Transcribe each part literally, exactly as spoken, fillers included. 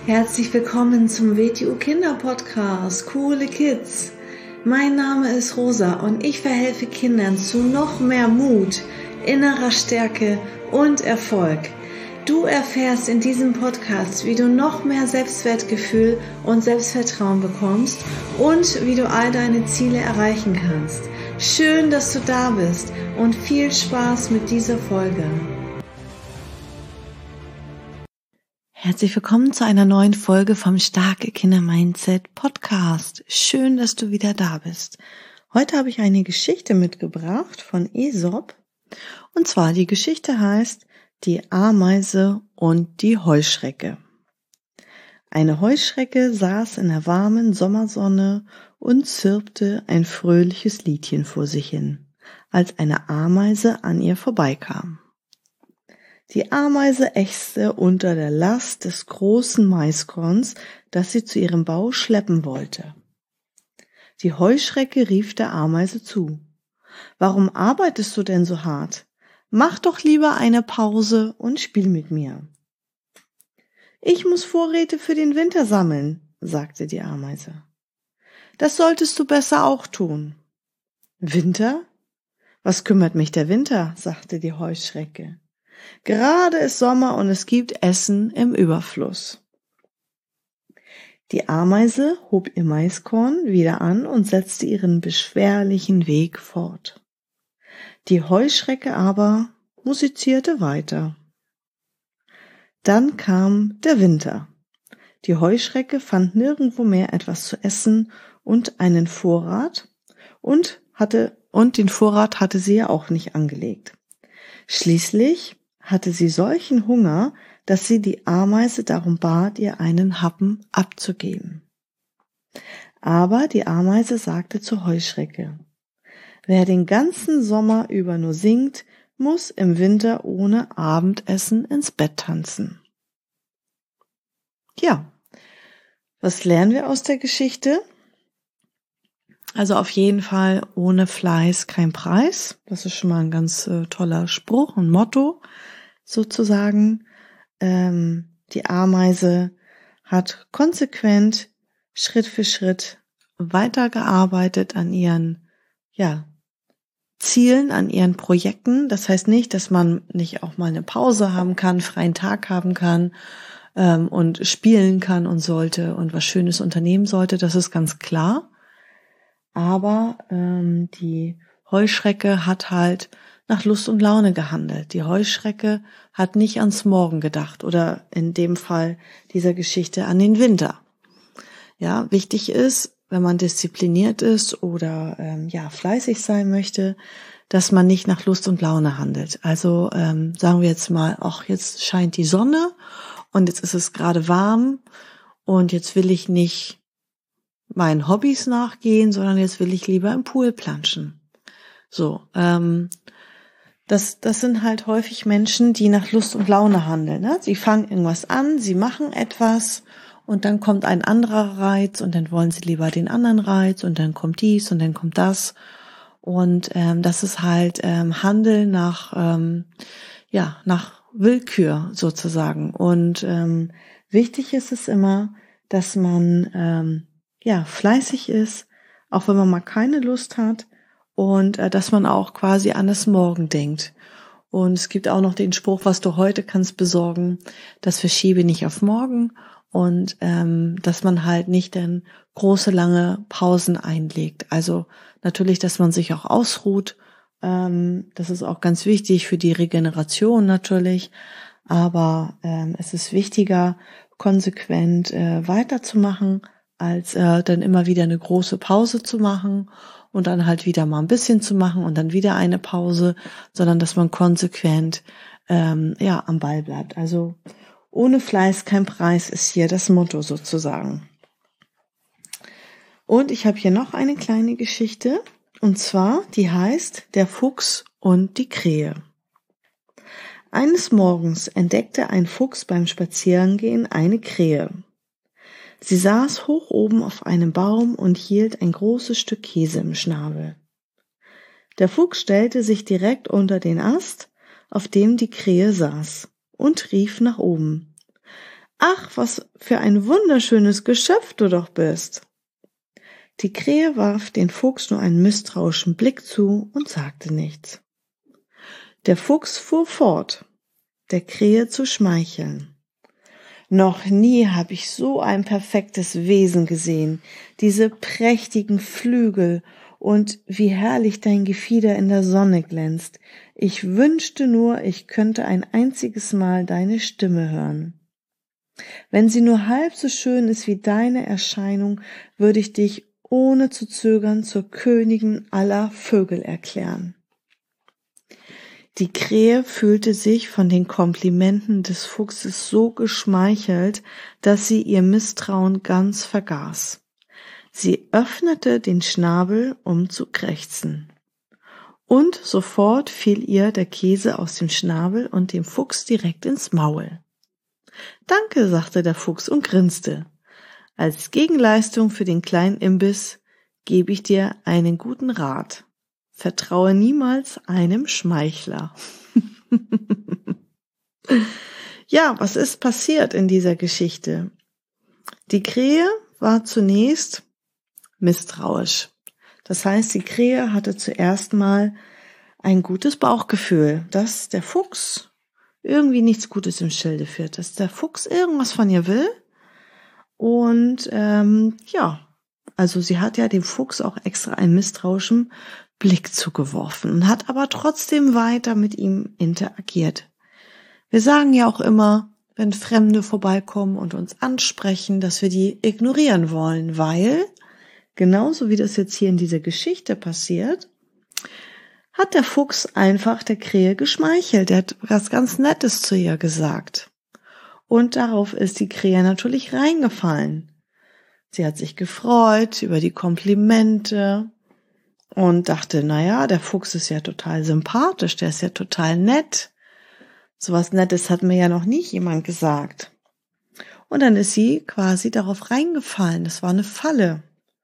Herzlich willkommen zum W T U Kinder Podcast, Coole Kids. Mein Name ist Rosa und ich verhelfe Kindern zu noch mehr Mut, innerer Stärke und Erfolg. Du erfährst in diesem Podcast, wie du noch mehr Selbstwertgefühl und Selbstvertrauen bekommst und wie du all deine Ziele erreichen kannst. Schön, dass du da bist und viel Spaß mit dieser Folge. Herzlich willkommen zu einer neuen Folge vom Starke Kinder Mindset Podcast. Schön, dass du wieder da bist. Heute habe ich eine Geschichte mitgebracht von Aesop. Und zwar die Geschichte heißt Die Ameise und die Heuschrecke. Eine Heuschrecke saß in der warmen Sommersonne und zirpte ein fröhliches Liedchen vor sich hin, als eine Ameise an ihr vorbeikam. Die Ameise ächzte unter der Last des großen Maiskorns, das sie zu ihrem Bau schleppen wollte. Die Heuschrecke rief der Ameise zu: »Warum arbeitest du denn so hart? Mach doch lieber eine Pause und spiel mit mir.« »Ich muss Vorräte für den Winter sammeln«, sagte die Ameise. »Das solltest du besser auch tun.« »Winter? Was kümmert mich der Winter?«, sagte die Heuschrecke. »Gerade ist Sommer und es gibt Essen im Überfluss.« Die Ameise hob ihr Maiskorn wieder an und setzte ihren beschwerlichen Weg fort. Die Heuschrecke aber musizierte weiter. Dann kam der Winter. Die Heuschrecke fand nirgendwo mehr etwas zu essen und einen Vorrat und hatte und den Vorrat hatte sie ja auch nicht angelegt. Schließlich hatte sie solchen Hunger, dass sie die Ameise darum bat, ihr einen Happen abzugeben. Aber die Ameise sagte zur Heuschrecke: »Wer den ganzen Sommer über nur singt, muss im Winter ohne Abendessen ins Bett tanzen.« Ja, was lernen wir aus der Geschichte? Also auf jeden Fall, ohne Fleiß kein Preis. Das ist schon mal ein ganz äh, toller Spruch, ein Motto sozusagen. Ähm, die Ameise hat konsequent Schritt für Schritt weitergearbeitet an ihren, ja, Zielen, an ihren Projekten. Das heißt nicht, dass man nicht auch mal eine Pause haben kann, freien Tag haben kann ähm, und spielen kann und sollte und was Schönes unternehmen sollte. Das ist ganz klar. Aber ähm, die Heuschrecke hat halt nach Lust und Laune gehandelt. Die Heuschrecke hat nicht ans Morgen gedacht oder in dem Fall dieser Geschichte an den Winter. Ja, wichtig ist, wenn man diszipliniert ist oder ähm, ja fleißig sein möchte, dass man nicht nach Lust und Laune handelt. Also ähm, sagen wir jetzt mal, ach, jetzt scheint die Sonne und jetzt ist es gerade warm und jetzt will ich nicht meinen Hobbys nachgehen, sondern jetzt will ich lieber im Pool planschen. So, ähm, das, das sind halt häufig Menschen, die nach Lust und Laune handeln. Ne? Sie fangen irgendwas an, sie machen etwas und dann kommt ein anderer Reiz und dann wollen sie lieber den anderen Reiz und dann kommt dies und dann kommt das. Und ähm, das ist halt ähm, Handeln nach, ähm, ja, nach Willkür sozusagen. Und ähm, wichtig ist es immer, dass man ähm, ja fleißig ist, auch wenn man mal keine Lust hat und äh, dass man auch quasi an das Morgen denkt. Und es gibt auch noch den Spruch, was du heute kannst besorgen, das verschiebe nicht auf morgen. Und ähm, dass man halt nicht dann große, lange Pausen einlegt. Also natürlich, dass man sich auch ausruht. Ähm, das ist auch ganz wichtig für die Regeneration natürlich. Aber ähm, es ist wichtiger, konsequent äh, weiterzumachen, als äh, dann immer wieder eine große Pause zu machen und dann halt wieder mal ein bisschen zu machen und dann wieder eine Pause, sondern dass man konsequent ähm, ja am Ball bleibt. Also ohne Fleiß kein Preis ist hier das Motto sozusagen. Und ich habe hier noch eine kleine Geschichte, und zwar, die heißt Der Fuchs und die Krähe. Eines Morgens entdeckte ein Fuchs beim Spazierengehen eine Krähe. Sie saß hoch oben auf einem Baum und hielt ein großes Stück Käse im Schnabel. Der Fuchs stellte sich direkt unter den Ast, auf dem die Krähe saß, und rief nach oben: »Ach, was für ein wunderschönes Geschöpf du doch bist!« Die Krähe warf den Fuchs nur einen misstrauischen Blick zu und sagte nichts. Der Fuchs fuhr fort, der Krähe zu schmeicheln. »Noch nie habe ich so ein perfektes Wesen gesehen, diese prächtigen Flügel und wie herrlich dein Gefieder in der Sonne glänzt. Ich wünschte nur, ich könnte ein einziges Mal deine Stimme hören. Wenn sie nur halb so schön ist wie deine Erscheinung, würde ich dich ohne zu zögern zur Königin aller Vögel erklären.« Die Krähe fühlte sich von den Komplimenten des Fuchses so geschmeichelt, dass sie ihr Misstrauen ganz vergaß. Sie öffnete den Schnabel, um zu krächzen. Und sofort fiel ihr der Käse aus dem Schnabel und dem Fuchs direkt ins Maul. »Danke«, sagte der Fuchs und grinste. »Als Gegenleistung für den kleinen Imbiss gebe ich dir einen guten Rat. Vertraue niemals einem Schmeichler.« Ja, was ist passiert in dieser Geschichte? Die Krähe war zunächst misstrauisch. Das heißt, die Krähe hatte zuerst mal ein gutes Bauchgefühl, dass der Fuchs irgendwie nichts Gutes im Schilde führt, dass der Fuchs irgendwas von ihr will. Und ähm, ja, also sie hat ja dem Fuchs auch extra einen misstrauischen Blick zugeworfen und hat aber trotzdem weiter mit ihm interagiert. Wir sagen ja auch immer, wenn Fremde vorbeikommen und uns ansprechen, dass wir die ignorieren wollen, weil, genauso wie das jetzt hier in dieser Geschichte passiert, hat der Fuchs einfach der Krähe geschmeichelt. Er hat was ganz Nettes zu ihr gesagt. Und darauf ist die Krähe natürlich reingefallen. Sie hat sich gefreut über die Komplimente und dachte, naja, der Fuchs ist ja total sympathisch, der ist ja total nett. So was Nettes hat mir ja noch nie jemand gesagt. Und dann ist sie quasi darauf reingefallen. Das war eine Falle.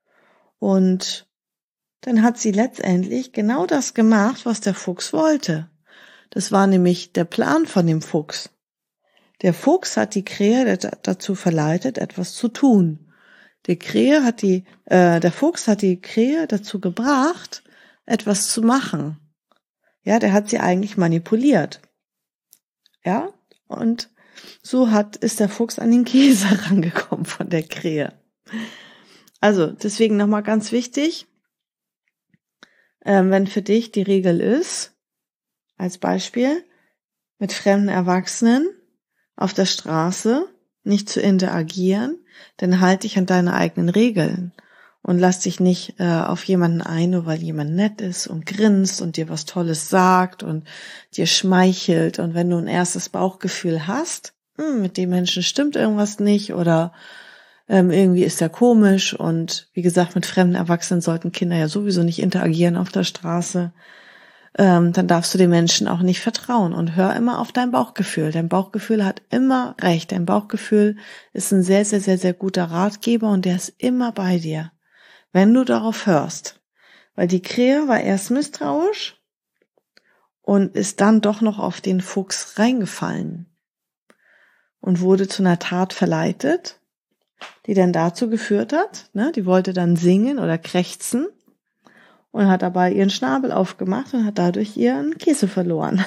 Und dann hat sie letztendlich genau das gemacht, was der Fuchs wollte. Das war nämlich der Plan von dem Fuchs. Der Fuchs hat die Krähe dazu verleitet, etwas zu tun. Die Krähe hat die, äh, der Fuchs hat die Krähe dazu gebracht, etwas zu machen. Ja, der hat sie eigentlich manipuliert. Ja, und so hat, ist der Fuchs an den Käse rangekommen von der Krähe. Also, deswegen nochmal ganz wichtig, ähm, wenn für dich die Regel ist, als Beispiel, mit fremden Erwachsenen auf der Straße nicht zu interagieren, dann halt dich an deine eigenen Regeln und lass dich nicht äh, auf jemanden ein, nur weil jemand nett ist und grinst und dir was Tolles sagt und dir schmeichelt. Und wenn du ein erstes Bauchgefühl hast, hm, mit dem Menschen stimmt irgendwas nicht oder ähm, irgendwie ist er komisch, und wie gesagt, mit fremden Erwachsenen sollten Kinder ja sowieso nicht interagieren auf der Straße, ähm, dann darfst du den Menschen auch nicht vertrauen und hör immer auf dein Bauchgefühl. Dein Bauchgefühl hat immer recht. Dein Bauchgefühl ist ein sehr, sehr, sehr, sehr guter Ratgeber und der ist immer bei dir, wenn du darauf hörst. Weil die Krähe war erst misstrauisch und ist dann doch noch auf den Fuchs reingefallen und wurde zu einer Tat verleitet, die dann dazu geführt hat, ne, die wollte dann singen oder krächzen und hat dabei ihren Schnabel aufgemacht und hat dadurch ihren Käse verloren.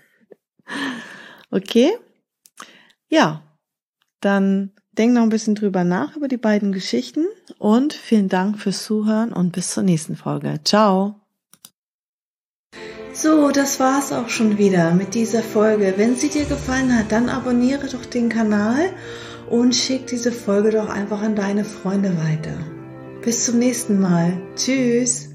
Okay? Ja, dann denk noch ein bisschen drüber nach über die beiden Geschichten und vielen Dank fürs Zuhören und bis zur nächsten Folge. Ciao! So, das war's auch schon wieder mit dieser Folge. Wenn sie dir gefallen hat, dann abonniere doch den Kanal und schick diese Folge doch einfach an deine Freunde weiter. Bis zum nächsten Mal. Tschüss!